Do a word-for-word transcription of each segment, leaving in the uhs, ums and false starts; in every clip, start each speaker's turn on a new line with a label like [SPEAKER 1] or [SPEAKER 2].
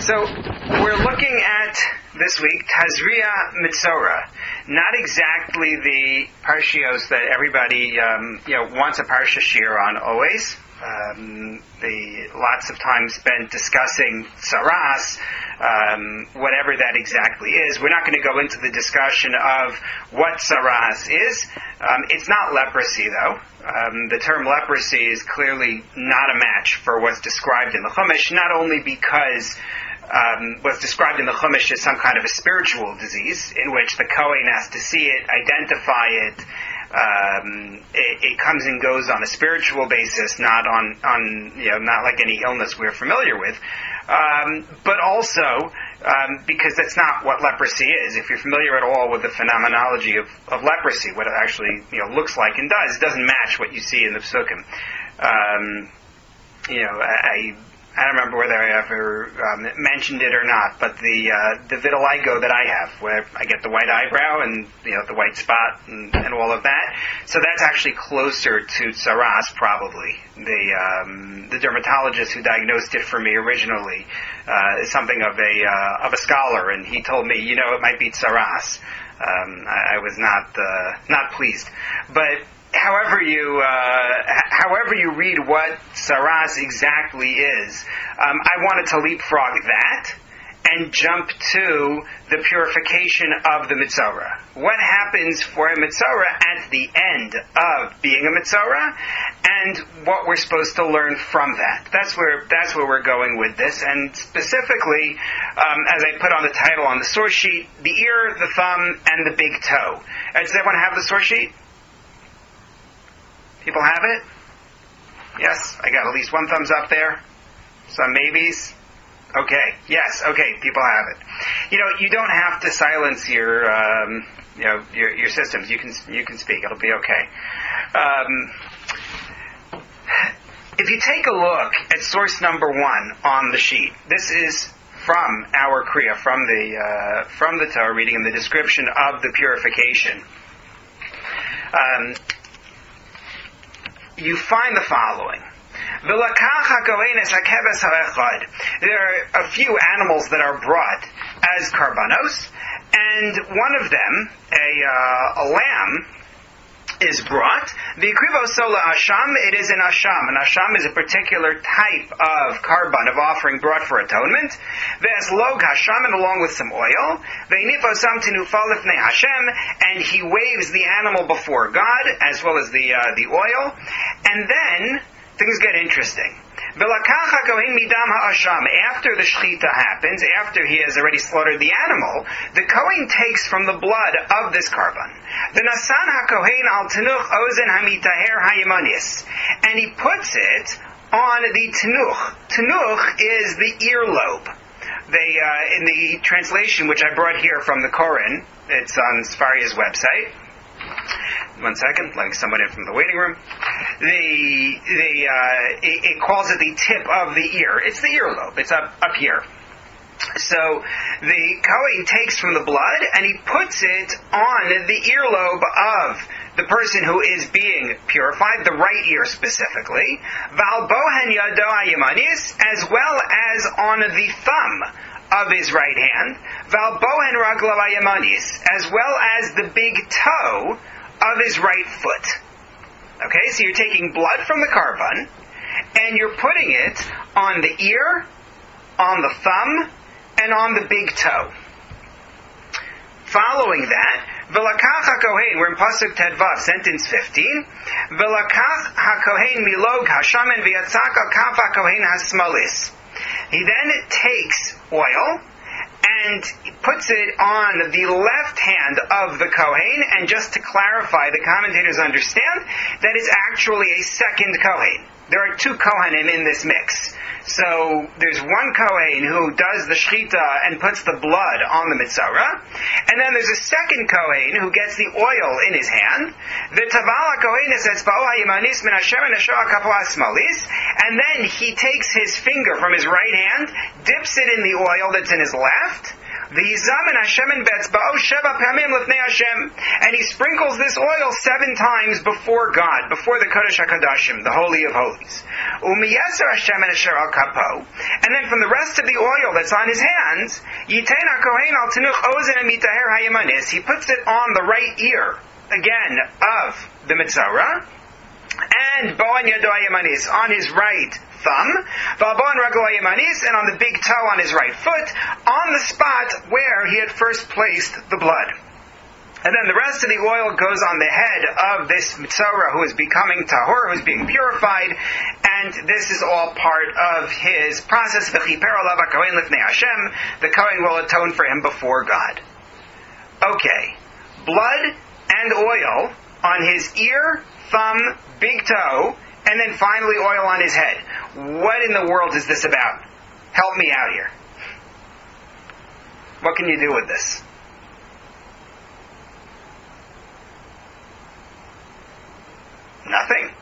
[SPEAKER 1] So we're looking at this week Tazria Mitzora, not exactly the parshios that everybody um, you know wants a parsha shir on always. Um, the lots of time spent discussing tsaras, um, whatever that exactly is. We're not going to go into the discussion of what tsaras is. Um, it's not leprosy, though. Um, the term leprosy is clearly not a match for what's described in the Chumash, not only because Um, what's described in the Chumash is some kind of a spiritual disease in which the Kohen has to see it, identify it. Um, it, it comes and goes on a spiritual basis, not on, on you know, not like any illness we're familiar with. Um, but also um, because that's not what leprosy is. If you're familiar at all with the phenomenology of, of leprosy, what it actually you know looks like and does, it doesn't match what you see in the Psukim. Um, you know, I. I don't remember whether I ever um, mentioned it or not, but the uh, the vitiligo that I have, where I get the white eyebrow and you know the white spot and, and all of that, so that's actually closer to tsaras probably. The um, the dermatologist who diagnosed it for me originally uh, is something of a uh, of a scholar, and he told me, you know, it might be tsaras. Um, I, I was not uh, not pleased, but. However you, uh, however you read what tsaras exactly is, um, I wanted to leapfrog that and jump to the purification of the Mitzorah. What happens for a Mitzorah at the end of being a Mitzorah, and what we're supposed to learn from that. That's where that's where we're going with this, and specifically, um, as I put on the title on the source sheet, the ear, the thumb, and the big toe. Uh, does everyone have the source sheet? People have it? Yes? I got at least one thumbs up there. Some maybes. Okay. Yes. Okay. People have it. You know, you don't have to silence your, um, you know, your, your systems. You can, you can speak. It'll be okay. Um, if you take a look at source number one on the sheet, this is from our Kriya, from the, uh, from the Torah reading and the description of the purification. Um, you find the following. There are a few animals that are brought as karbanos, and one of them, a, uh, a lamb, is brought. The Ikrivo Sola Asham, it is an Asham. An Asham is a particular type of karban, of offering brought for atonement. There's Log Hasham, and along with some oil. Ve'nifo Sam Tinufal Lifnei Hashem, and he waves the animal before God, as well as the uh, the oil. And then, things get interesting. After the shechita happens, after he has already slaughtered the animal, the Kohen takes from the blood of this karban. The nasan hakohen al tenuch ozen hamitaher hayemonis, and he puts it on the tenuch. Tenuch is the earlobe. They, uh, in the translation which I brought here from the Koran, it's on Sfaria's website. One second, letting someone in from the waiting room. The the uh, it, it calls it the tip of the ear. It's the earlobe. It's up up here. So the Kohen takes from the blood and he puts it on the earlobe of the person who is being purified, the right ear specifically. Val bohen yado hayemanis, as well as on the thumb of his right hand. Val bohen raglav hayemanis, as well as the big toe of his right foot. Okay, so you're taking blood from the karban, and you're putting it on the ear, on the thumb, and on the big toe. Following that, V'lakach HaKohen, we're in Pasuk Tedvav, sentence fifteen. V'lakach HaKohen milog hashamen v'yatzak al kaf HaKohen hasmalis. He then takes oil and puts it on the left hand of the Kohen, and just to clarify, the commentators understand that it's actually a second Kohen. There are two Kohanim in this mix. So there's one Kohen who does the shechita and puts the blood on the Mitzorah, and then there's a second Kohen who gets the oil in his hand. The Tavala Kohen says, and then he takes his finger from his right hand, dips it in the oil that's in his left, V'yizamen Hashem in betzba'o sheva pamim lifnei Hashem, and he sprinkles this oil seven times before God, before the Kodesh HaKadoshim, the Holy of Holies. U'miyeser Hashem en asher al kapo, and then from the rest of the oil that's on his hands, Yitein HaKohen al tenuch ozen amitaher hayamanis, he puts it on the right ear, again, of the Mitzorah, and Bo'an Yado Yamanis, on his right thumb, V'abon Raglo Yamanis, and on the big toe on his right foot, on the spot where he had first placed the blood. And then the rest of the oil goes on the head of this Mitzorah who is becoming Tahor, who is being purified, and this is all part of his process. V'chiper olav HaKohen lifnei Hashem, the Kohen will atone for him before God. Okay, blood and oil on his ear, thumb, big toe, and then finally oil on his head. What in the world is this about? Help me out here. What can you do with this? Nothing.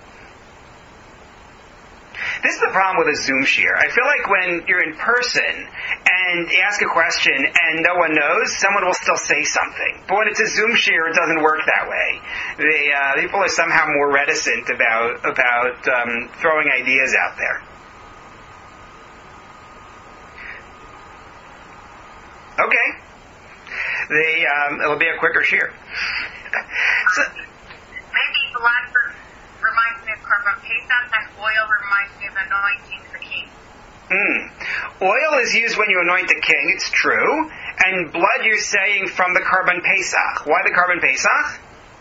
[SPEAKER 1] This is the problem with a Zoom shir. I feel like when you're in person and you ask a question and no one knows, someone will still say something. But when it's a Zoom shir, it doesn't work that way. The uh, people are somehow more reticent about about um, throwing ideas out there. Okay, the um, it'll be a quicker shir. So,
[SPEAKER 2] maybe blood reminds me of Korban Pesach, and oil reminds me of anointing the king.
[SPEAKER 1] Mm. Oil is used when you anoint the king, it's true. And blood you're saying from the Korban Pesach. Why the Korban Pesach?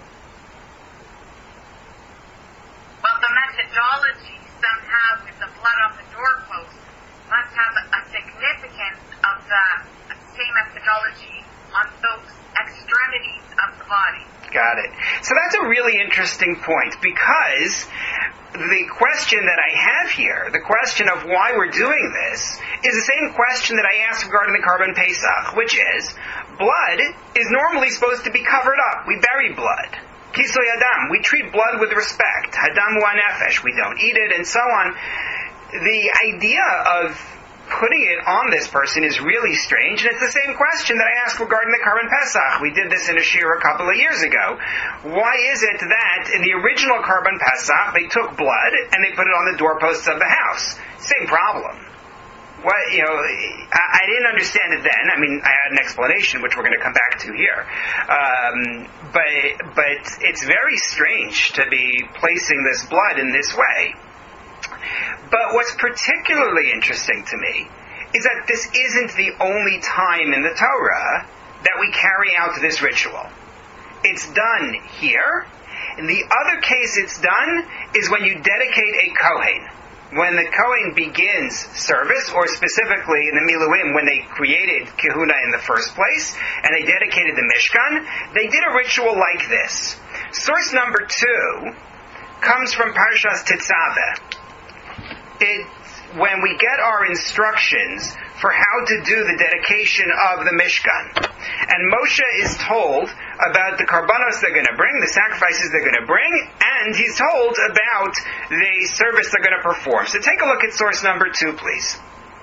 [SPEAKER 2] Well, the methodology somehow with the blood on the doorpost must have a significance of the same methodology on those extremities of the body.
[SPEAKER 1] Got it. So that's a really interesting point, because the question that I have here, the question of why we're doing this, is the same question that I asked regarding the Korban Pesach, which is, blood is normally supposed to be covered up. We bury blood. Kisoy Adam. We treat blood with respect. Hadam hu nefesh. We don't eat it, and so on. The idea of putting it on this person is really strange, and it's the same question that I asked regarding the Korban Pesach. We did this in a shir a couple of years ago. Why is it that in the original Korban Pesach they took blood and they put it on the doorposts of the house? Same problem. What, you know, I, I didn't understand it then. I mean, I had an explanation, which we're going to come back to here. Um, but but it's very strange to be placing this blood in this way. But what's particularly interesting to me is that this isn't the only time in the Torah that we carry out this ritual. It's done here. And the other case it's done is when you dedicate a Kohen. When the Kohen begins service, or specifically in the Miluim, when they created Kehuna in the first place, and they dedicated the Mishkan, they did a ritual like this. Source number two comes from Parshas Tetzaveh. It, when we get our instructions for how to do the dedication of the Mishkan, and Moshe is told about the karbanos they're going to bring, the sacrifices they're going to bring, and he's told about the service they're going to perform. So take a look at source number two, please.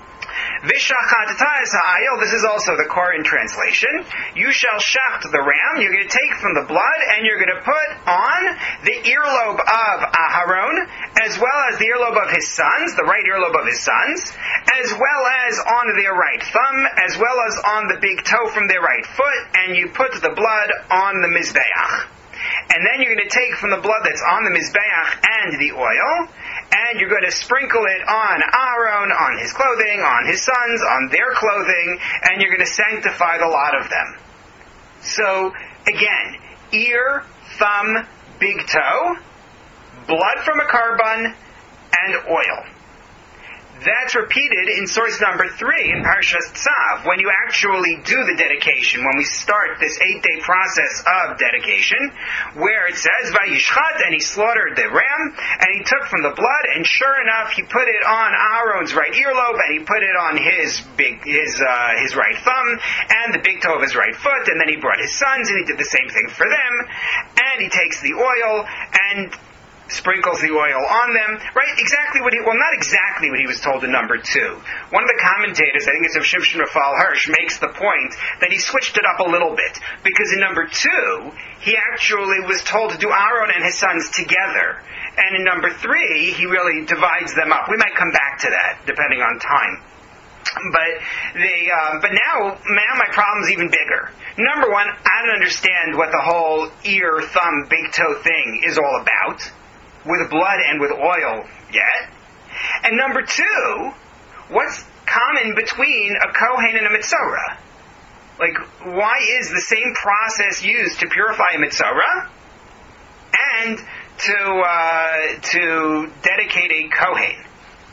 [SPEAKER 1] This is also the Koran translation. You shall shacht the ram. You're going to take from the blood and you're going to put on the earlobe of Aharon, as well as the earlobe of his sons, the right earlobe of his sons, as well as on their right thumb, as well as on the big toe from their right foot, and you put the blood on the Mizbeach. And then you're going to take from the blood that's on the Mizbeach and the oil, and you're going to sprinkle it on Aaron, on his clothing, on his sons, on their clothing, and you're going to sanctify the lot of them. So, again, ear, thumb, big toe, blood from a carbon, and oil. That's repeated in source number three in Parshas Tzav, when you actually do the dedication, when we start this eight-day process of dedication, where it says, Vayishchat, and he slaughtered the ram, and he took from the blood, and sure enough, he put it on Aaron's right earlobe, and he put it on his big, his, uh, his right thumb, and the big toe of his right foot, and then he brought his sons, and he did the same thing for them, and he takes the oil, and sprinkles the oil on them, right? Exactly what he, well, not exactly what he was told in number two. One of the commentators, I think it's of Shimshon Raphael Hirsch, makes the point that he switched it up a little bit, because in number two, he actually was told to do Aaron and his sons together. And in number three, he really divides them up. We might come back to that, depending on time. But they, uh, but now, now my problem's even bigger. Number one, I don't understand what the whole ear, thumb, big toe thing is all about, with blood and with oil yet. And number two, what's common between a Kohen and a Mitzorah? Like, why is the same process used to purify a Mitzorah and to uh, to dedicate a Kohen?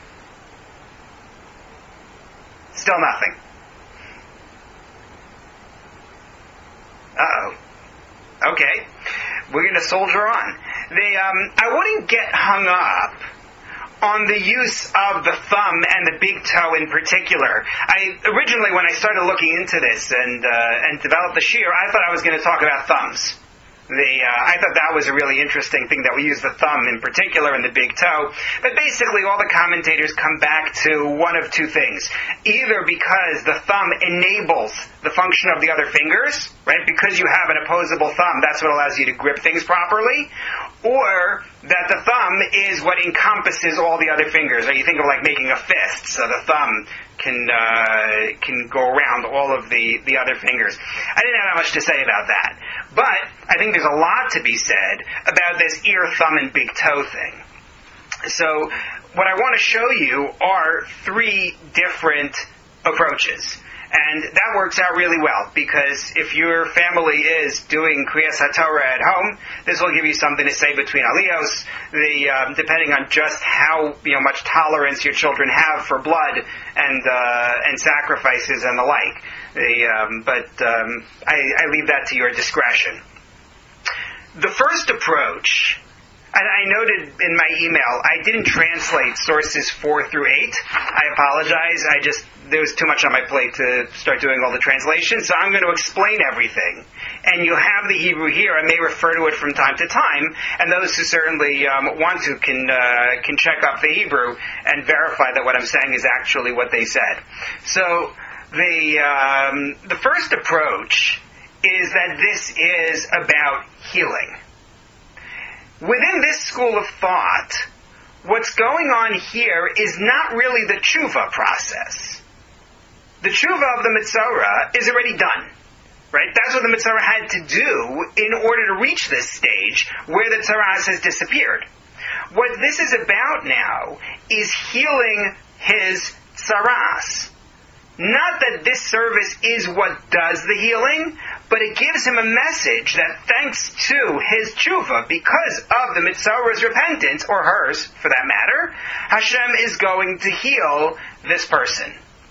[SPEAKER 1] Still nothing. Uh-oh. Okay. We're going to soldier on. They, um, I wouldn't get hung up on the use of the thumb and the big toe in particular. I originally, when I started looking into this and uh, and developed the shiur, I thought I was going to talk about thumbs. The, uh, I thought that was a really interesting thing, that we use the thumb in particular and the big toe. But basically all the commentators come back to one of two things. Either because the thumb enables the function of the other fingers, right? Because you have an opposable thumb, that's what allows you to grip things properly. Or that the thumb is what encompasses all the other fingers. Right? You think of like making a fist, so the thumb can uh, can go around all of the, the other fingers. I didn't have that much to say about that. But I think there's a lot to be said about this ear, thumb, and big toe thing. So what I want to show you are three different approaches. And that works out really well, because if your family is doing Kriyas HaTorah at home, this will give you something to say between aliyos, the, um, depending on just how you know much tolerance your children have for blood and uh, and sacrifices and the like. The, um, but um, I, I leave that to your discretion. The first approach, and I noted in my email, I didn't translate sources four through eight. I apologize. I just, there was too much on my plate to start doing all the translations, so I'm going to explain everything. And you'll have the Hebrew here. I may refer to it from time to time, and those who certainly um, want to can uh, can check up the Hebrew and verify that what I'm saying is actually what they said. So the um, the first approach is that this is about healing. Within this school of thought, what's going on here is not really the tshuva process. The tshuva of the Mitzorah is already done. Right? That's what the Mitzorah had to do in order to reach this stage where the tzaras has disappeared. What this is about now is healing his tzaras. Not that this service is what does the healing, but it gives him a message that thanks to his tshuva, because of the Mitzorah's repentance, or hers for that matter, Hashem is going to heal this person.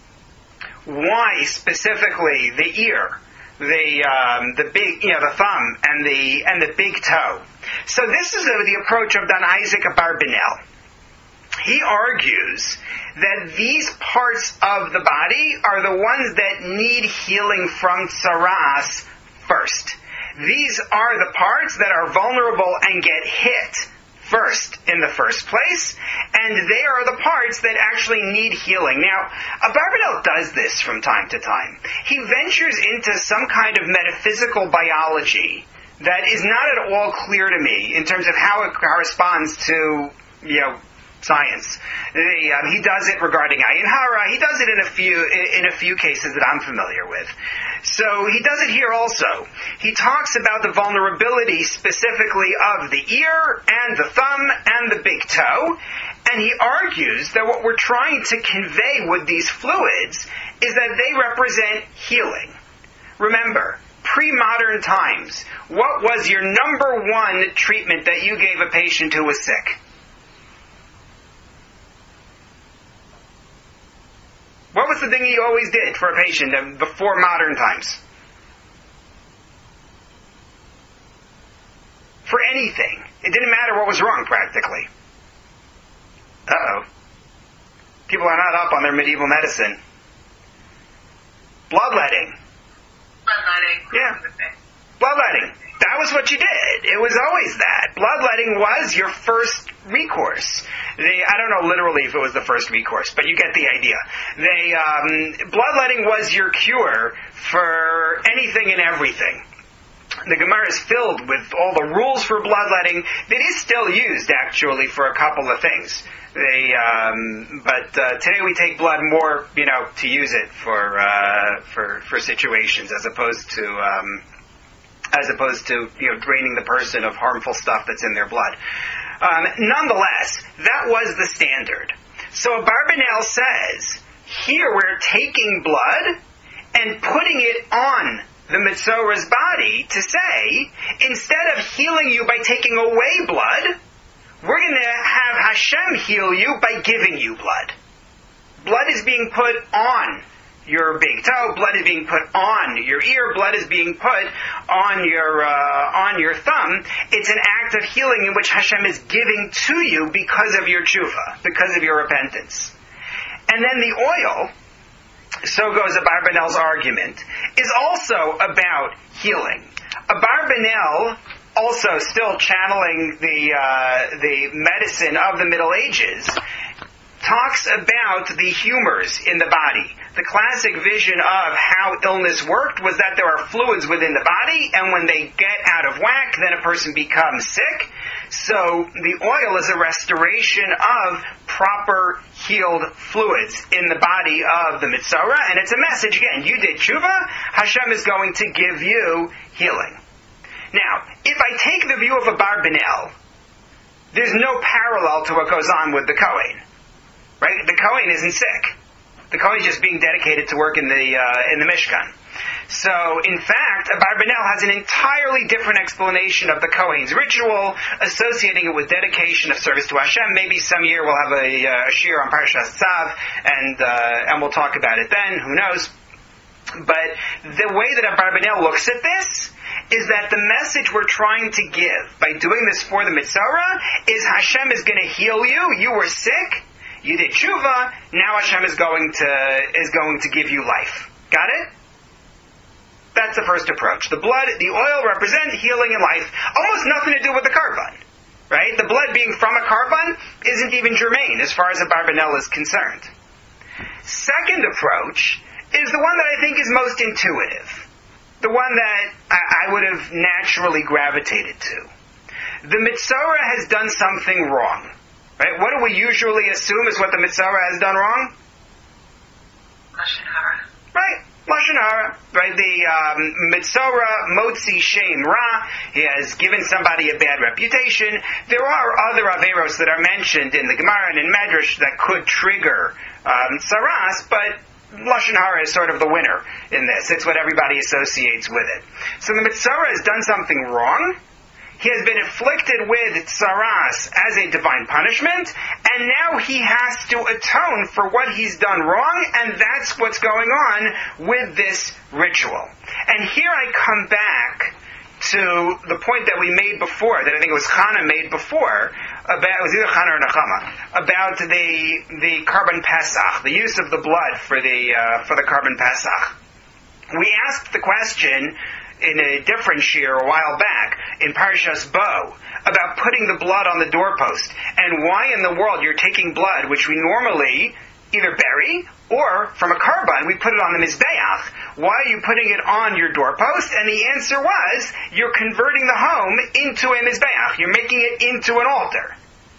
[SPEAKER 1] Why specifically the ear, the um, the big, you know, the thumb and the and the big toe? So this is the approach of Don Isaac Abarbanel. He argues that these parts of the body are the ones that need healing from tzaras first. These are the parts that are vulnerable and get hit first in the first place, and they are the parts that actually need healing. Now, Abarbanel does this from time to time. He ventures into some kind of metaphysical biology that is not at all clear to me in terms of how it corresponds to, you know, science. The, um, he does it regarding Ayin Hara. He does it in a few in, in a few cases that I'm familiar with. So he does it here also. He talks about the vulnerability specifically of the ear and the thumb and the big toe, and he argues that what we're trying to convey with these fluids is that they represent healing. Remember, pre-modern times, what was your number one treatment that you gave a patient who was sick? What was the thing you always did for a patient before modern times? For anything. It didn't matter what was wrong, practically. Uh-oh. People are not up on their medieval medicine. Bloodletting.
[SPEAKER 2] Bloodletting.
[SPEAKER 1] Yeah. Bloodletting. That was what you did. It was always that. Bloodletting was your first recourse. They, I don't know literally if it was the first recourse, but you get the idea. They, um, bloodletting was your cure for anything and everything. The Gemara is filled with all the rules for bloodletting. It is still used, actually, for a couple of things. They, um, but uh, today we take blood more, you know, to use it for uh, for for situations, as opposed to um, as opposed to you know draining the person of harmful stuff that's in their blood. Um, nonetheless, that was the standard. So Abarbanel says here we're taking blood and putting it on the Mitzora's body to say, instead of healing you by taking away blood, we're going to have Hashem heal you by giving you blood. Blood is being put on your big toe. Blood is being put on your ear. Blood is being put on your uh, on your thumb. It's an act of healing in which Hashem is giving to you because of your tshuva, because of your repentance. And then the oil, so goes Abarbanel's argument, is also about healing. Abarbanel, also still channeling the uh, the medicine of the Middle Ages, talks about the humors in the body. The classic vision of how illness worked was that there are fluids within the body, and when they get out of whack, then a person becomes sick. So the oil is a restoration of proper healed fluids in the body of the Mitzora, and it's a message, again, you did tshuva, Hashem is going to give you healing. Now, if I take the view of Abarbanel, there's no parallel to what goes on with the Kohen. Right? The Kohen isn't sick. The Kohen is just being dedicated to work in the uh, in the Mishkan. So, in fact, Abarbanel has an entirely different explanation of the Kohen's ritual, associating it with dedication of service to Hashem. Maybe some year we'll have a, a shir on Parshas Tzav, and uh, and we'll talk about it then. Who knows? But the way that Abarbanel looks at this is that the message we're trying to give by doing this for the Mitzora is Hashem is going to heal you. You were sick. You did tshuva. Now Hashem is going to is going to give you life. Got it? That's the first approach. The blood, the oil represent healing and life. Almost nothing to do with the carbon. Right? The blood being from a carbon isn't even germane as far as Abarbanel is concerned. Second approach is the one that I think is most intuitive. The one that I, I would have naturally gravitated to. The Mitzora has done something wrong. Right? What do we usually assume is what the Mitzora has done wrong?
[SPEAKER 2] Lashon Hara.
[SPEAKER 1] Right. Lashon Hara. Right? The um, Mitzora, Motzi Shem Ra, he has given somebody a bad reputation. There are other Averos that are mentioned in the Gemara and in Medrash that could trigger um, Saras, but Lashon Hara is sort of the winner in this. It's what everybody associates with it. So the Mitzora has done something wrong. He has been afflicted with Saras as a divine punishment, and now he has to atone for what he's done wrong, and that's what's going on with this ritual. And here I come back to the point that we made before, that I think it was Chana made before, about, it was either Chana or Nechama, about the the Karban Pesach, the use of the blood for the uh, for the Karban Pesach. We asked the question in a different shir a while back, in Parshas Bo, about putting the blood on the doorpost, and why in the world you're taking blood, which we normally either bury, or from a carbon, we put it on the Mizbeach. Why are you putting it on your doorpost? And the answer was, you're converting the home into a Mizbeach. You're making it into an altar.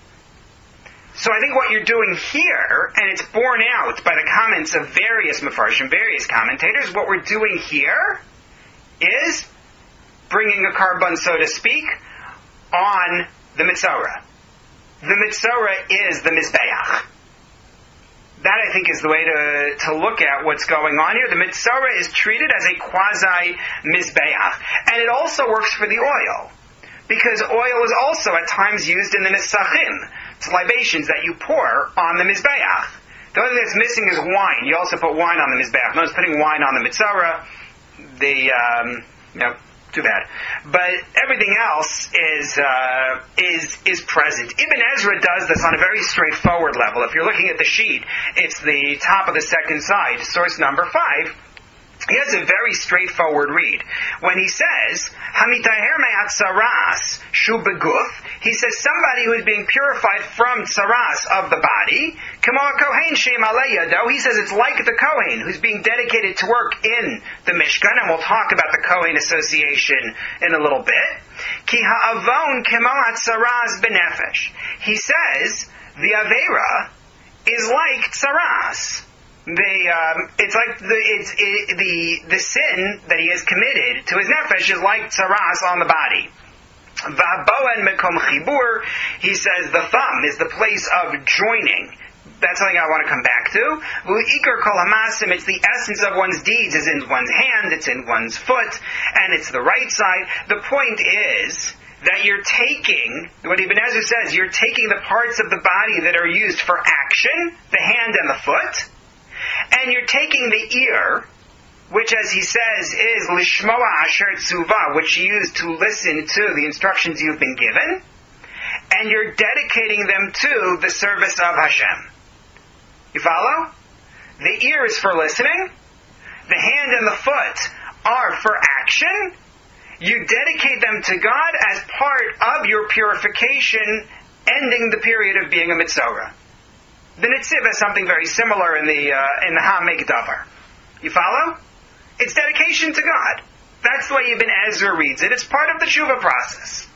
[SPEAKER 1] So I think what you're doing here, and it's borne out by the comments of various Mefarshim, various commentators, what we're doing here is bringing a carbon, so to speak, on the Mitzora. The Mitzora is the Mizbeach. That, I think, is the way to, to look at what's going on here. The Mitzora is treated as a quasi-Mizbeach. And it also works for the oil. Because oil is also at times used in the Nisachim. It's libations that you pour on the Mizbeach. The only thing that's missing is wine. You also put wine on the Mizbeach. No one's putting wine on the Mitzora. The, um, you know, too bad. But everything else is uh, is is present. Ibn Ezra does this on a very straightforward level. If you're looking at the sheet, it's the top of the second side, source number five. He has a very straightforward read. When he says, Hamitaher me'at tsaras shu beguf, he says somebody who is being purified from tsaras of the body, kamo kohen she'im alei yado, he says it's like the kohen who's being dedicated to work in the Mishkan, and we'll talk about the Kohen association in a little bit. Ki ha'avon kamo hatsaras benefesh. He says the Avera is like tsaras. The um, it's like the it's it, the the sin that he has committed to his nefesh is like tsaras on the body. V'haboen mekom chibur, he says the thumb is the place of joining. That's something I want to come back to. V'ikar kol hamasim, it's the essence of one's deeds. It's in one's hand, it's in one's foot, and it's the right side. The point is that you're taking, what Ibn Ezra says, you're taking the parts of the body that are used for action, the hand and the foot, and you're taking the ear, which, as he says, is lishmoa asher tzuva, which you use to listen to the instructions you've been given, and you're dedicating them to the service of Hashem. You follow? The ear is for listening, the hand and the foot are for action. You dedicate them to God as part of your purification, ending the period of being a mitzorah. The Netziv has something very similar in the uh, in the Ha'amek Davar. You follow? It's dedication to God. That's the way Ibn Ezra reads it. It's part of the tshuva process.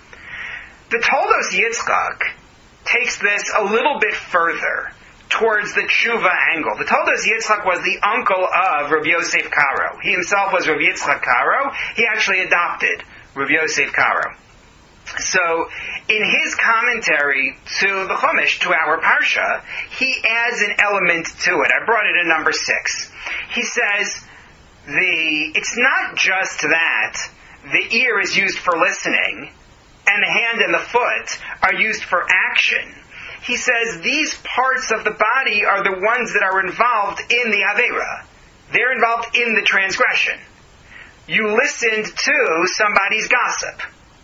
[SPEAKER 1] The Toldos Yitzchak takes this a little bit further towards the tshuva angle. The Toldos Yitzchak was the uncle of Rabbi Yosef Karo. He himself was Rabbi Yitzchak Karo. He actually adopted Rabbi Yosef Karo. So, in his commentary to the Chumash, to our Parsha, he adds an element to it. I brought it in number six. He says, the it's not just that the ear is used for listening, and the hand and the foot are used for action. He says these parts of the body are the ones that are involved in the Avera. They're involved in the transgression. You listened to somebody's gossip.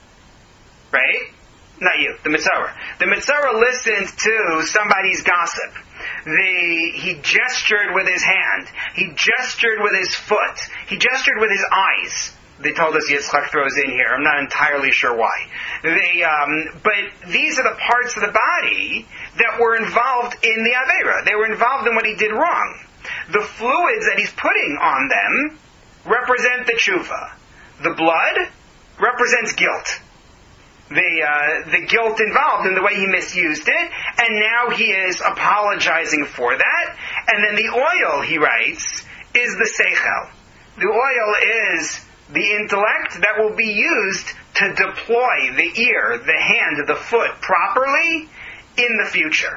[SPEAKER 1] Right? Not you, the Mitzorah. The Mitzorah listened to somebody's gossip. The, he gestured with his hand. He gestured with his foot. He gestured with his eyes. They told us Yitzchak throws in here. I'm not entirely sure why. They, um, but these are the parts of the body that were involved in the Avera. They were involved in what he did wrong. The fluids that he's putting on them represent the tshuva. The blood represents guilt. The, uh, the guilt involved in the way he misused it, and now he is apologizing for that. And then the oil, he writes, is the seichel. The oil is the intellect that will be used to deploy the ear, the hand, the foot properly in the future.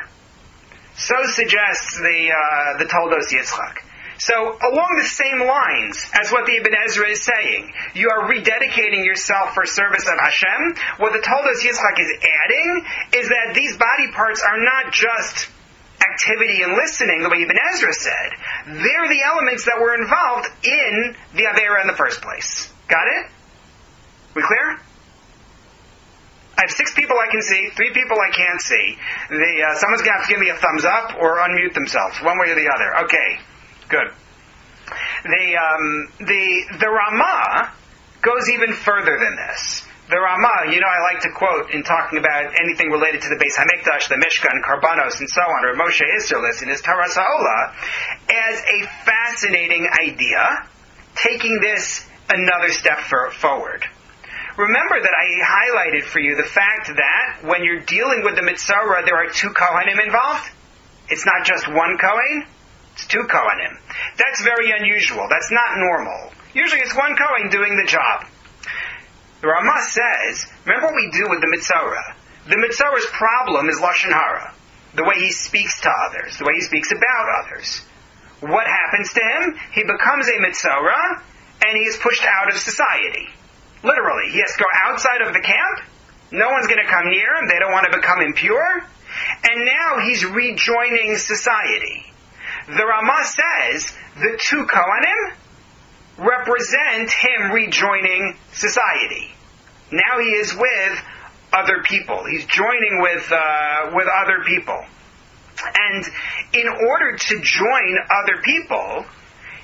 [SPEAKER 1] So suggests the uh, the Toldos Yitzchak. So along the same lines as what the Ibn Ezra is saying, you are rededicating yourself for service of Hashem. What the Toldos Yitzchak is adding is that these body parts are not just activity and listening, the way Ibn Ezra said. They're the elements that were involved in the Avera in the first place. Got it? We clear? I have six people I can see, three people I can't see. The, uh, someone's going to have to give me a thumbs up or unmute themselves, one way or the other. Okay, good. The, um, the, the Ramah goes even further than this. The Ramah, you know, I like to quote in talking about anything related to the Beis HaMikdash, the Mishkan, Karbanos, and so on, or Moshe Isserlis in his Torah Sa'ola, as a fascinating idea, taking this another step for, forward. Remember that I highlighted for you the fact that when you're dealing with the Mitzorah, there are two Kohanim involved. It's not just one Kohen, it's two Kohanim. That's very unusual. That's not normal. Usually it's one Kohen doing the job. The Ramah says, remember what we do with the Mitzorah. The Mitzorah's problem is Lashon Hara, the way he speaks to others, the way he speaks about others. What happens to him? He becomes a Mitzorah, and he is pushed out of society. Literally, he has to go outside of the camp. No one's going to come near him. They don't want to become impure. And now he's rejoining society. The Ramah says the two Kohanim represent him rejoining society. Now he is with other people. He's joining with uh, with other people. And in order to join other people,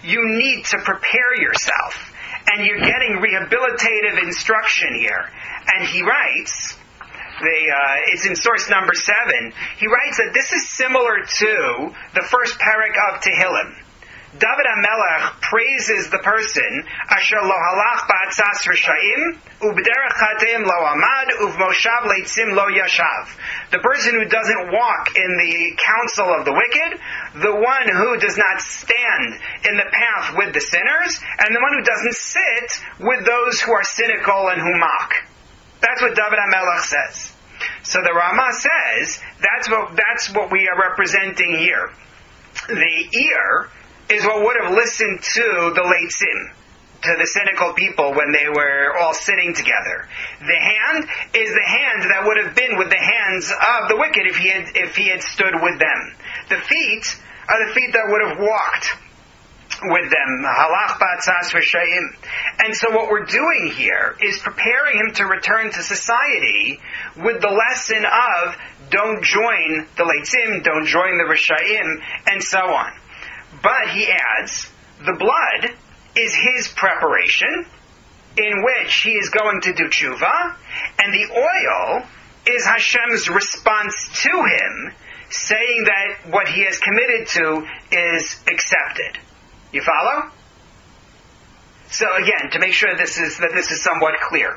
[SPEAKER 1] you need to prepare yourself. And you're getting rehabilitative instruction here. And he writes, the, uh, it's in source number seven, he writes that this is similar to the first parak of Tehillim. David HaMelech praises the person, Asher lo halach ba'atzas rishayim, u'b'derech chateim lo amad, u'v'moshav leitzim lo yashav. The person who doesn't walk in the counsel of the wicked, the one who does not stand in the path with the sinners, and the one who doesn't sit with those who are cynical and who mock. That's what David HaMelech says. So the Ramah says, that's what, that's what we are representing here. The ear is what would have listened to the leitzim, to the cynical people when they were all sitting together. The hand is the hand that would have been with the hands of the wicked if he had, if he had stood with them. The feet are the feet that would have walked with them. Halach ba'atzas rishayim. And so what we're doing here is preparing him to return to society with the lesson of don't join the leitzim, don't join the rishayim, and so on. But he adds, the blood is his preparation, in which he is going to do tshuva, and the oil is Hashem's response to him, saying that what he has committed to is accepted. You follow? So again, to make sure this is that this is somewhat clear.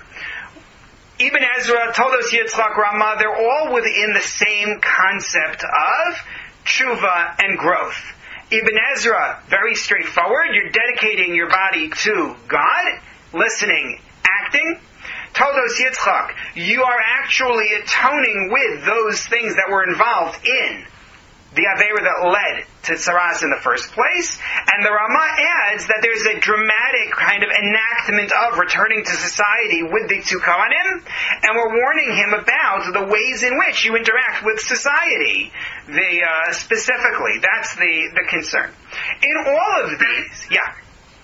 [SPEAKER 1] Ibn Ezra, Toldos Yitzchak, Ramah, they're all within the same concept of tshuva and growth. Ibn Ezra, very straightforward. You're dedicating your body to God, listening, acting. Toldos Yitzchak, you are actually atoning with those things that were involved in the Aveira that led to Tsaras in the first place. And the Ramah adds that there's a dramatic kind of enactment of returning to society with the two Kohanim, and we're warning him about the ways in which you interact with society. The, uh, specifically, that's the, the concern. In all of these, yeah.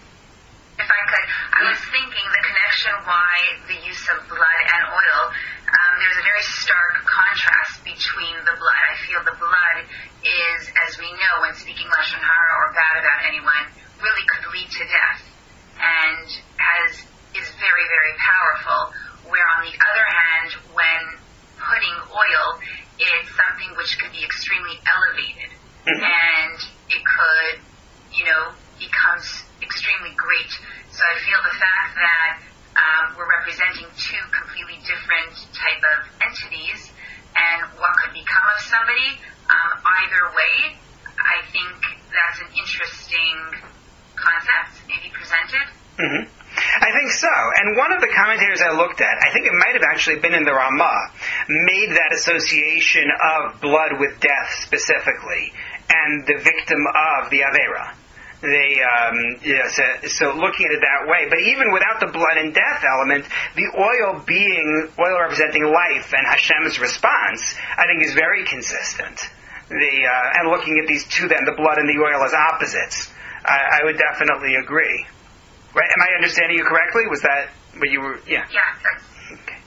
[SPEAKER 3] If I could, I was thinking the connection why the use of blood and oil, um, there's a very stark contrast between the blood. I feel the blood is, as we know, when speaking Lashon Hara or bad about anyone, really could lead to death and has is very, very powerful. Where on the other hand, when putting oil, it's something which could be extremely elevated. Mm-hmm. And it could, you know, becomes extremely great. So I feel the fact that um, we're representing two completely different type of entities and what could become of somebody, um, either way, I think that's an interesting concept, maybe presented.
[SPEAKER 1] Mm-hmm. I think so. And one of the commentators I looked at, I think it might have actually been in the Ramah, made that association of blood with death specifically, and the victim of the Aveira. They, um, yeah, so, so looking at it that way, but even without the blood and death element, the oil being, oil representing life and Hashem's response, I think is very consistent. The, uh, and looking at these two then, the blood and the oil as opposites, I, I would definitely agree. Right? Am I understanding you correctly? Was that what you were, yeah?
[SPEAKER 3] Yeah.
[SPEAKER 1] Okay.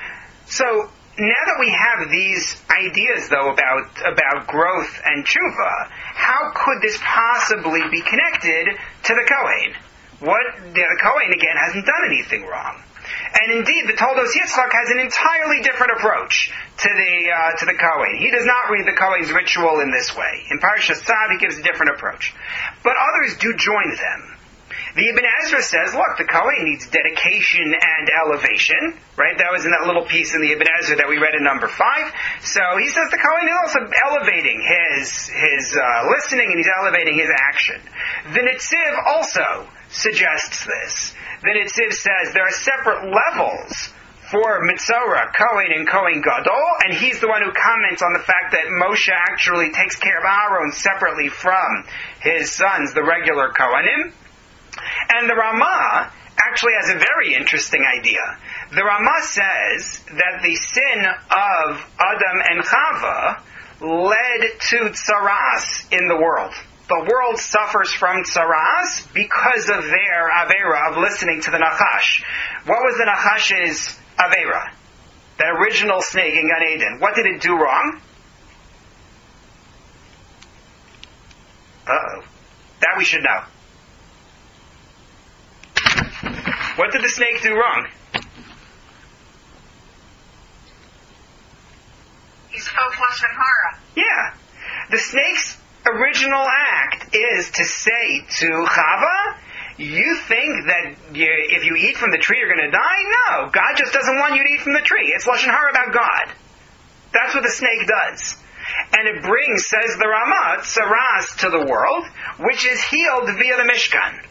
[SPEAKER 1] So, now that we have these ideas, though, about about growth and tshuva, how could this possibly be connected to the Kohen? What the, the Kohen again hasn't done anything wrong, and indeed, the Toldos Yitzchak has an entirely different approach to the uh, to the Kohen. He does not read the Kohen's ritual in this way. In Parashas Tzav, he gives a different approach, but others do join them. The Ibn Ezra says, look, the Kohen needs dedication and elevation, right? That was in that little piece in the Ibn Ezra that we read in number five. So he says the Kohen is also elevating his his uh, listening and he's elevating his action. The Netziv also suggests this. The Netziv says there are separate levels for Mitzorah, Kohen, and Kohen Gadol, and he's the one who comments on the fact that Moshe actually takes care of Aaron separately from his sons, the regular Kohanim. And the Ramah actually has a very interesting idea. The Ramah says that the sin of Adam and Chava led to tsaras in the world. The world suffers from tsaras because of their Aveira of listening to the Nachash. What was the Nachash's Aveira? That original snake in Gan Eden. What did it do wrong? Uh-oh. That we should know. What did the snake do wrong?
[SPEAKER 2] He spoke Lashon Hara.
[SPEAKER 1] Yeah. The snake's original act is to say to Chava, you think that you, if you eat from the tree you're going to die? No. God just doesn't want you to eat from the tree. It's Lashon Hara about God. That's what the snake does. And it brings, says the Ramah, tsaras to the world, which is healed via the Mishkan.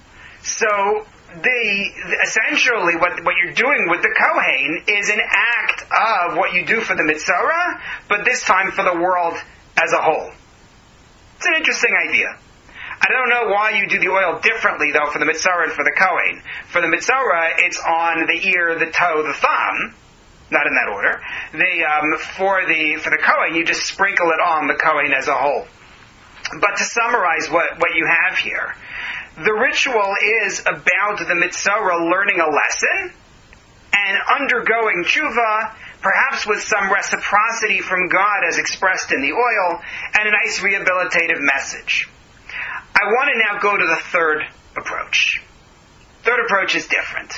[SPEAKER 1] So, the, essentially, what, what you're doing with the Kohen is an act of what you do for the Mitzorah, but this time for the world as a whole. It's an interesting idea. I don't know why you do the oil differently, though, for the Mitzorah and for the Kohen. For the Mitzorah, it's on the ear, the toe, the thumb, not in that order. The, um, for the for the Kohen, you just sprinkle it on the Kohen as a whole. But to summarize what, what you have here, the ritual is about the Mitzorah learning a lesson and undergoing tshuva, perhaps with some reciprocity from God as expressed in the oil, and a nice rehabilitative message. I want to now go to the third approach. Third approach is different.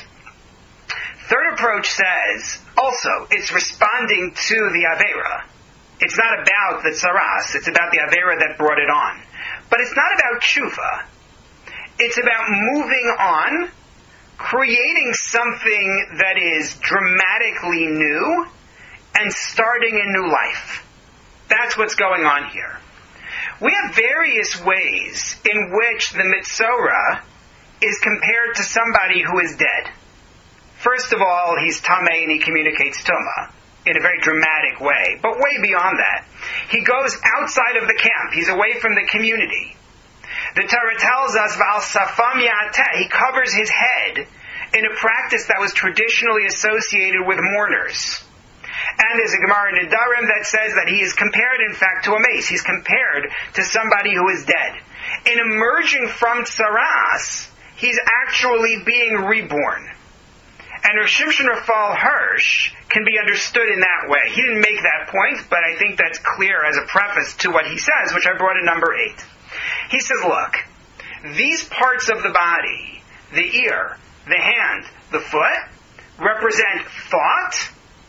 [SPEAKER 1] Third approach says, also, it's responding to the Aveira. It's not about the tsaras, it's about the Aveira that brought it on. But it's not about tshuva. It's about moving on, creating something that is dramatically new, and starting a new life. That's what's going on here. We have various ways in which the Mitzorah is compared to somebody who is dead. First of all, he's Tameh and he communicates Tumah in a very dramatic way. But way beyond that, he goes outside of the camp. He's away from the community. The Torah tells us, V'al safam ya'ateh, he covers his head in a practice that was traditionally associated with mourners. And there's a Gemara in Nedarim that says that he is compared, in fact, to a mace. He's compared to somebody who is dead. In emerging from tsaras, he's actually being reborn. And Rav Shimshon Raphael Hirsch can be understood in that way. He didn't make that point, but I think that's clear as a preface to what he says, which I brought in number eight. He says, look, these parts of the body, the ear, the hand, the foot, represent thought,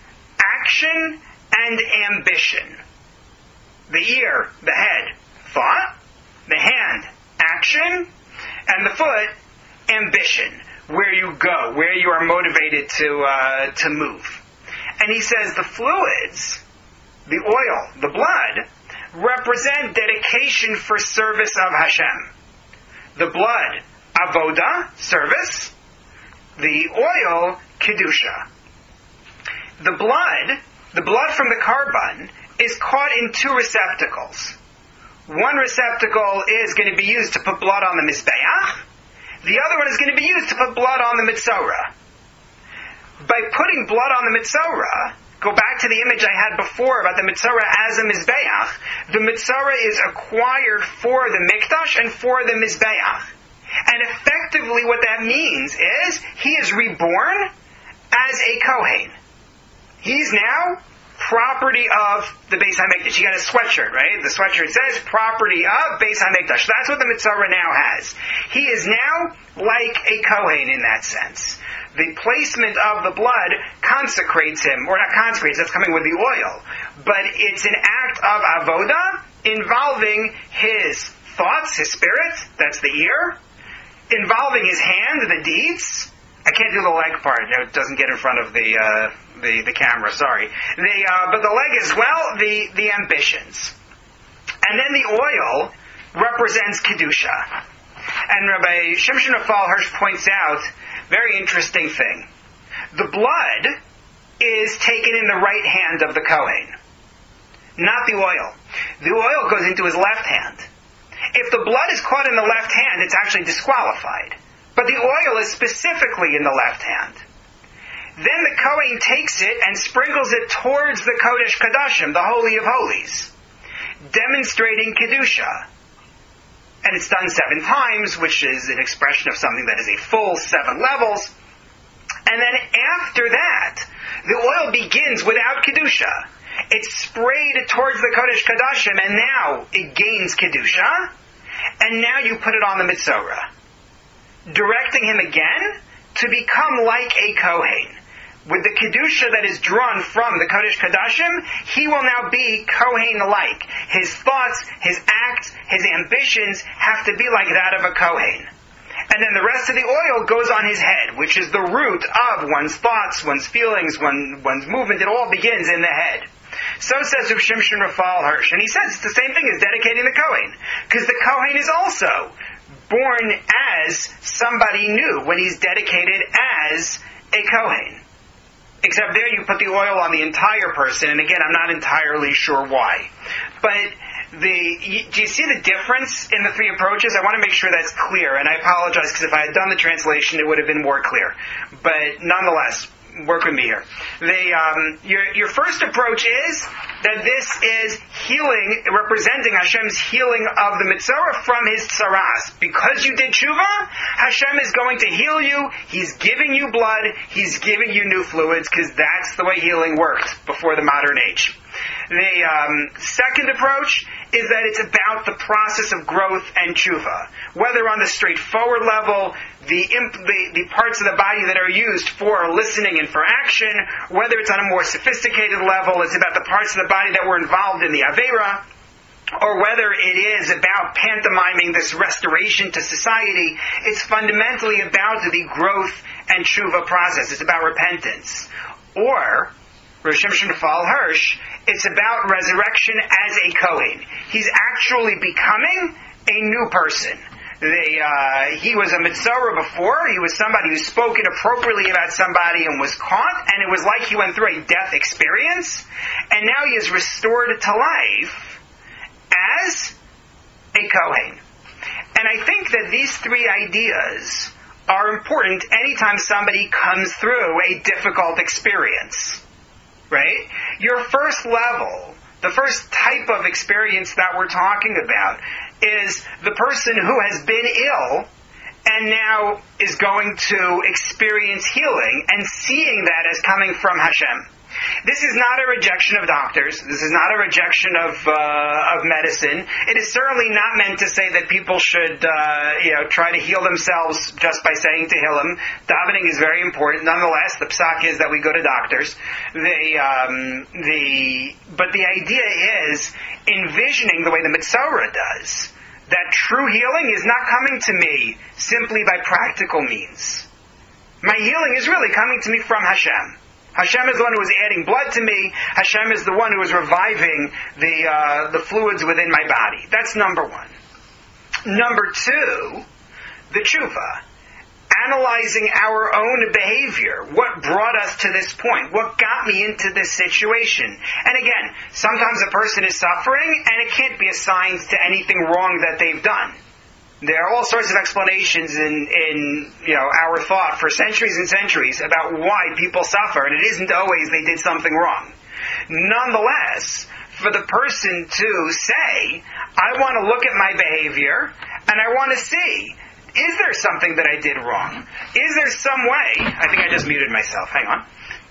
[SPEAKER 1] action, and ambition. The ear, the head, thought, the hand, action, and the foot, ambition. Where you go, where you are motivated to uh, to move. And he says the fluids, the oil, the blood, represent dedication for service of Hashem. The blood, avoda, service. The oil, kedusha. The blood, the blood from the carbon, is caught in two receptacles. One receptacle is going to be used to put blood on the mizbeach. The other one is going to be used to put blood on the Mitzorah. By putting blood on the Mitzorah, go back to the image I had before about the Mitzorah as a Mizbeach. The Mitzorah is acquired for the Mikdash and for the Mizbeach. And effectively what that means is, he is reborn as a Kohen. He's now property of the Beis HaMikdash. You got a sweatshirt, right? The sweatshirt says property of Beis HaMikdash. That's what the Mitzorah now has. He is now like a Kohen in that sense. The placement of the blood consecrates him, or not consecrates, that's coming with the oil. But it's an act of avoda involving his thoughts, his spirit, that's the ear, involving his hand, the deeds. I can't do the leg part. It doesn't get in front of the uh, the, the camera. Sorry. The uh, but the leg as well. The the ambitions, and then the oil represents kedusha. And Rabbi Shimshon Raphael Hirsch points out very interesting thing. The blood is taken in the right hand of the Kohen, not the oil. The oil goes into his left hand. If the blood is caught in the left hand, it's actually disqualified. But the oil is specifically in the left hand. Then the Kohen takes it and sprinkles it towards the Kodesh Kodashim, the Holy of Holies, demonstrating Kedusha. And it's done seven times, which is an expression of something that is a full seven levels. And then after that, the oil begins without Kedusha. It's sprayed towards the Kodesh Kodashim, and now it gains Kedusha, and now you put it on the Mitzorah, directing him again to become like a Kohen. With the Kedusha that is drawn from the Kodesh Kodashim, he will now be Kohen-like. His thoughts, his acts, his ambitions have to be like that of a Kohen. And then the rest of the oil goes on his head, which is the root of one's thoughts, one's feelings, one, one's movement. It all begins in the head. So says Rav Shimshon Raphael Hirsch. And he says it's the same thing as dedicating the Kohen. Because the Kohen is also born as somebody new when he's dedicated as a Kohen. Except there you put the oil on the entire person, and again, I'm not entirely sure why. But the you, do you see the difference in the three approaches? I want to make sure that's clear, and I apologize because if I had done the translation, it would have been more clear. But nonetheless, work with me here. The, um, your, your first approach is that this is healing, representing Hashem's healing of the Mitzorah from his tsaras. Because you did tshuva, Hashem is going to heal you. He's giving you blood. He's giving you new fluids, because that's the way healing worked before the modern age. The um, second approach is that it's about the process of growth and tshuva. Whether on the straightforward level, the, imp- the the parts of the body that are used for listening and for action, whether it's on a more sophisticated level, it's about the parts of the body that were involved in the Aveira, or whether it is about pantomiming this restoration to society, it's fundamentally about the growth and tshuva process. It's about repentance. Or, Rav Shimshon Raphael Hirsch, it's about resurrection as a Kohen. He's actually becoming a new person. They, uh, he was a Mitzorah before. He was somebody who spoke inappropriately about somebody and was caught, and it was like he went through a death experience, and now he is restored to life as a Kohen. And I think that these three ideas are important anytime somebody comes through a difficult experience. Right? Your first level, the first type of experience that we're talking about, is the person who has been ill and now is going to experience healing and seeing that as coming from Hashem. This is not a rejection of doctors. This is not a rejection of uh, of medicine. It is certainly not meant to say that people should uh, you know try to heal themselves just by saying Tehillim. Davening is very important. Nonetheless, the psak is that we go to doctors. The um, the but the idea is envisioning the way the Mitzorah does, that true healing is not coming to me simply by practical means. My healing is really coming to me from Hashem. Hashem is the one who is adding blood to me. Hashem is the one who is reviving the uh, the fluids within my body. That's number one. Number two, the tshuva. Analyzing our own behavior. What brought us to this point? What got me into this situation? And again, sometimes a person is suffering and it can't be assigned to anything wrong that they've done. There are all sorts of explanations in, in you know our thought for centuries and centuries about why people suffer, and it isn't always they did something wrong. Nonetheless, for the person to say, I want to look at my behavior and I want to see, is there something that I did wrong? Is there some way? I think I just muted myself. Hang on.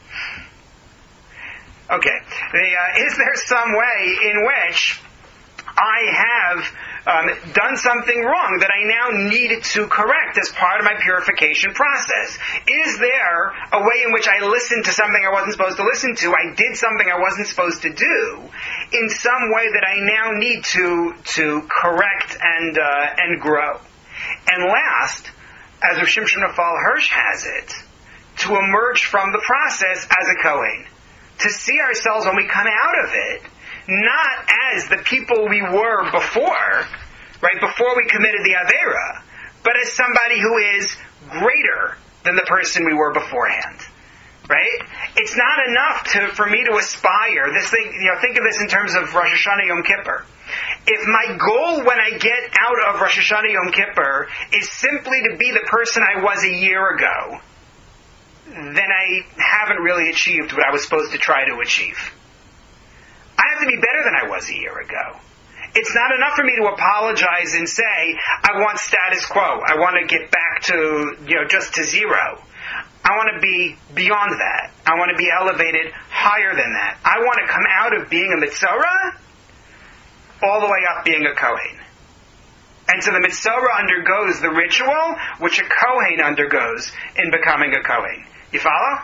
[SPEAKER 1] Okay. The, uh, is there some way in which I have Um, done something wrong that I now need to correct as part of my purification process? Is there a way in which I listened to something I wasn't supposed to listen to, I did something I wasn't supposed to do, in some way that I now need to to correct and uh, and grow? And last, as Rav Shimshon Raphael Hirsch has it, to emerge from the process as a Kohen. To see ourselves when we come out of it, not as the people we were before, right, before we committed the Aveira, but as somebody who is greater than the person we were beforehand. Right? It's not enough to for me to aspire. This thing, you know, think of this in terms of Rosh Hashanah Yom Kippur. If my goal when I get out of Rosh Hashanah Yom Kippur is simply to be the person I was a year ago, then I haven't really achieved what I was supposed to try to achieve. I have to be better than I was a year ago. It's not enough for me to apologize and say, I want status quo. I want to get back to, you know, just to zero. I want to be beyond that. I want to be elevated higher than that. I want to come out of being a Mitzorah all the way up being a Kohen. And so the Mitzorah undergoes the ritual which a Kohen undergoes in becoming a Kohen. You follow?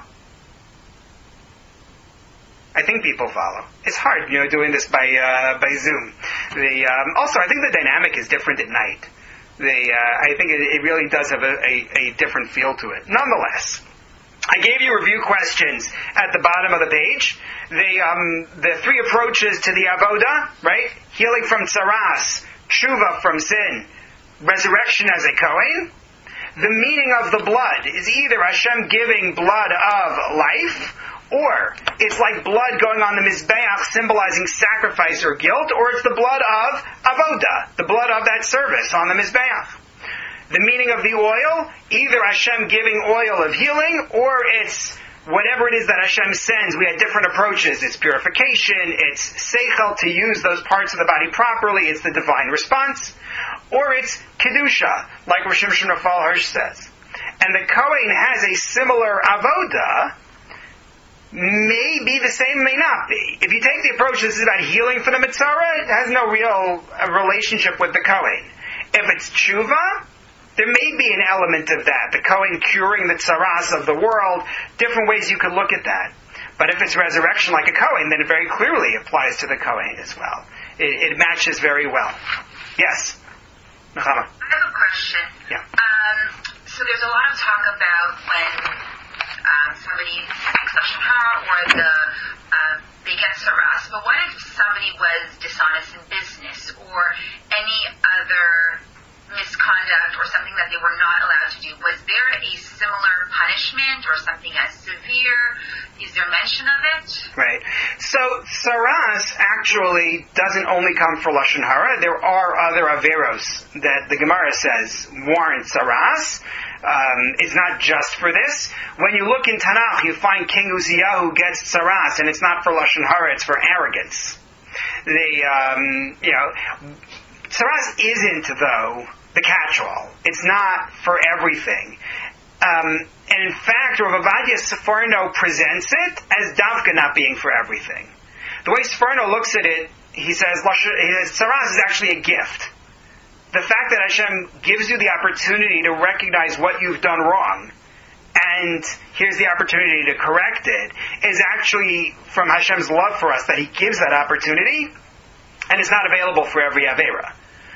[SPEAKER 1] I think people follow. It's hard, you know, doing this by uh, by Zoom. The um, also, I think the dynamic is different at night. The uh, I think it, it really does have a, a, a different feel to it. Nonetheless, I gave you review questions at the bottom of the page. The um, the three approaches to the avoda, right? Healing from tsaras, tshuva from sin, resurrection as a Kohen. The meaning of the blood is either Hashem giving blood of life, or it's like blood going on the Mizbeach symbolizing sacrifice or guilt, or it's the blood of avoda, the blood of that service on the Mizbeach. The meaning of the oil, either Hashem giving oil of healing, or it's whatever it is that Hashem sends. We had different approaches. It's purification, it's seichel to use those parts of the body properly, it's the divine response, or it's kedusha, like Rosh Hashanah Rafal Hirsch says. And the Kohen has a similar avoda, may be the same, may not be. If you take the approach this is about healing for the Mitzorah, it has no real uh, relationship with the Kohen. If it's tshuva, there may be an element of that. The Kohen curing the tsaras of the world, different ways you could look at that. But if it's resurrection like a Kohen, then it very clearly applies to the Kohen as well. It, it matches very well. Yes? Nechama?
[SPEAKER 3] I have a question.
[SPEAKER 1] Yeah.
[SPEAKER 3] Um, so there's a lot of talk about when um, somebody makes lashon hara or the uh, they get tsaras. But what if somebody was dishonest in business or any other misconduct or something that they were not allowed to do? Was there a similar punishment or something as severe? Is there mention of it?
[SPEAKER 1] Right. So, tsaras actually doesn't only come for lashon hara. There are other averos that the Gemara says warrant tsaras. Um, it's not just for this. When you look in Tanakh, you find King Uziyahu gets tsaras, and it's not for lashon hara, it's for arrogance. The, um, you know, tsaras isn't, though, the catch-all. It's not for everything. Um, and in fact, Rav Ovadia Sforno presents it as davka not being for everything. The way Sforno looks at it, he says, tsaras is actually a gift. The fact that Hashem gives you the opportunity to recognize what you've done wrong, and here's the opportunity to correct it, is actually from Hashem's love for us that He gives that opportunity, and it's not available for every Avera.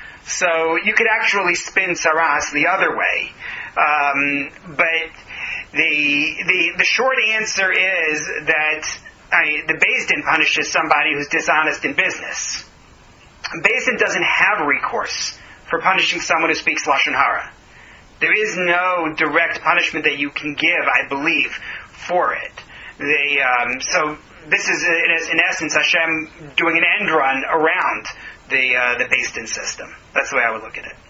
[SPEAKER 1] So you could actually spin tsaras the other way. Um, but the, the the short answer is that I, the Beis Din punishes somebody who's dishonest in business. Beis Din doesn't have recourse for punishing someone who speaks lashon hara. There is no direct punishment that you can give, I believe, for it. They, um, so this is, in essence, Hashem doing an end run around the uh, the Beis Din system. That's the way I would look at it.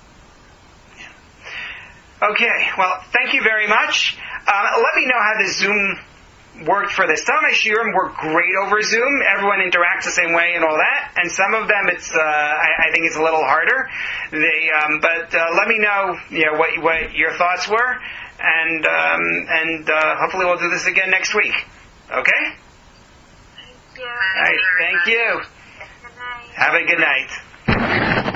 [SPEAKER 1] Yeah. Okay, well, thank you very much. Uh, let me know how the Zoom worked for this. Some of my shiurim work great over Zoom. Everyone interacts the same way and all that. And some of them, it's uh, I, I think it's a little harder. They, um, but uh, let me know, you know, what what your thoughts were, and um, and uh, hopefully we'll do this again next week. Okay?
[SPEAKER 2] Thank you.
[SPEAKER 1] All right. Thank you. Have a good night.